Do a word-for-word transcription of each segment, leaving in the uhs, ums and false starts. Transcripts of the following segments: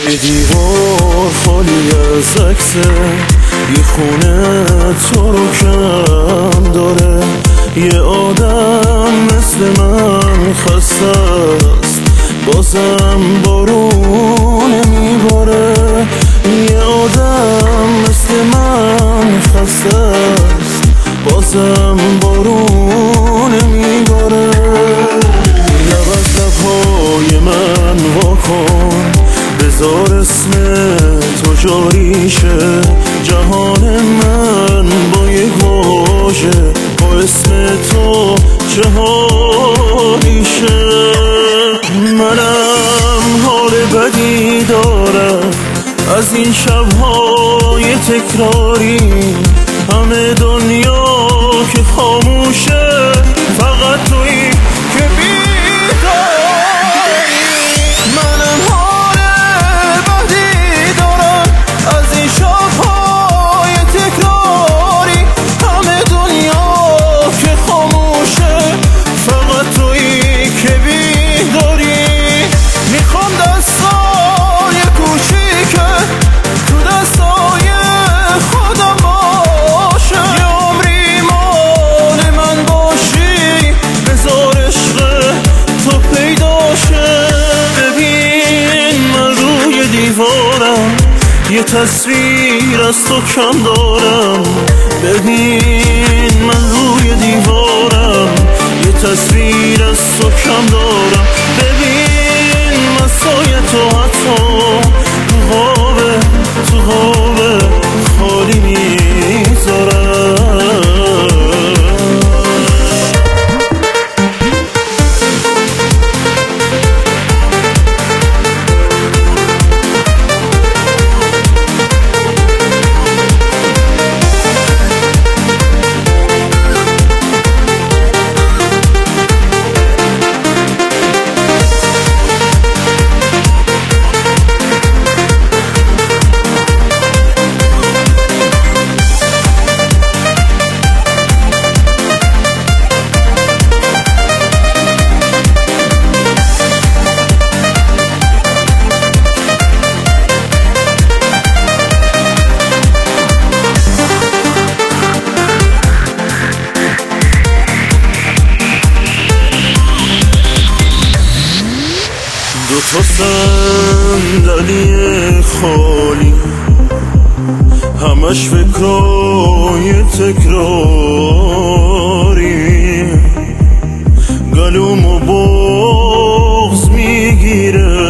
یه دیوار خالی از عکسه، یه خونه تو رو کم داره. یه آدم مثل من خسته است، بازم بارون میباره. یه آدم مثل من خسته است، بازم بارون میباره. لب از لبهای من واکن، بذار اسم تو جاری شه. جهان من با یک واژه، با اسم تو جهانی شه. منم حال بدی دارم از این شبهای تکراری، همه دنیا که خاموشه، فقط تویی که بیداری. منم حال بدی دارم از این شبهای تکراری، همه دنیا که خاموشه، فقط تویی که بیداری. میخوام دستای کوچیکه تو دستای خودم باشه، یه عمری مال من باشی، بذار عشق تو پیدا شه. ببین من روی دیوارم، یه تصویر از تو کم دارم. ببین من روی دیوارم، یه تصویر از تو کم دارم. ببین مسای تو حتی تو خوابه، تو خوابه خالی میذارم. دو تا صندلی خالی، همش فکرای تکراری. گلومو بغض میگیره،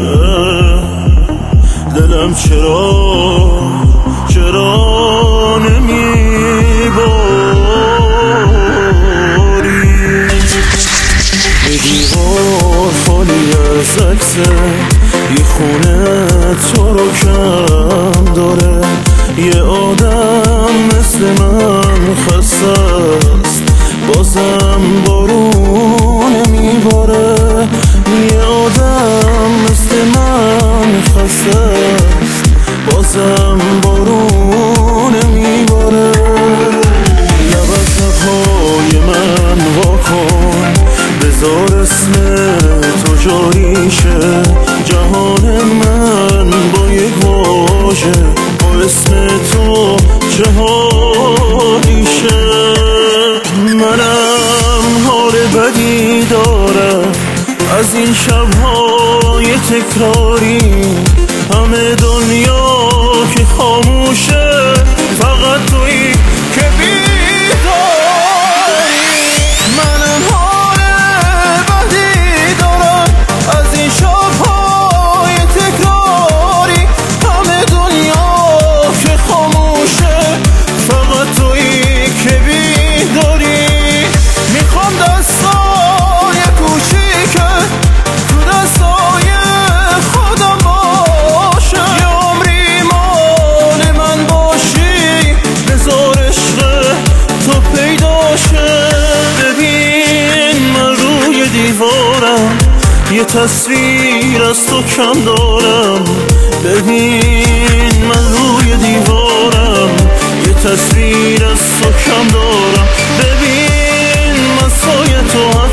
دلم چرا چرا نمیباری. یه دیوار خالی از عکسه، یه خونه تو رو کم داره. یه آدم مثل من خسته است، بازم بارون میباره. یه آدم مثل من خسته است، بازم بارون میباره. لب از لبهای من واکن، بذار اسم تو جاری شه. جهان من با یک واژه، با اسم تو جهانی شه. منم حال بدی دارم از این شبهای تکراری، همه دنیا که خاموشه، فقط تویی که بیداری. منم حال بدی دارم از این شبهای تکراری، همه دنیا که خاموشه، فقط تویی که بیداری. میخوام دستای کوچیکه تو دستای خودم باشه، یه عمری مال من باشی، بذار عشق تو پیدا شه. ببین من روی دیوارم، یه تصویر از تو کم دارم. ببین من روی دیوارم، یه تصویر از تو کم دارم. ببین مسای تو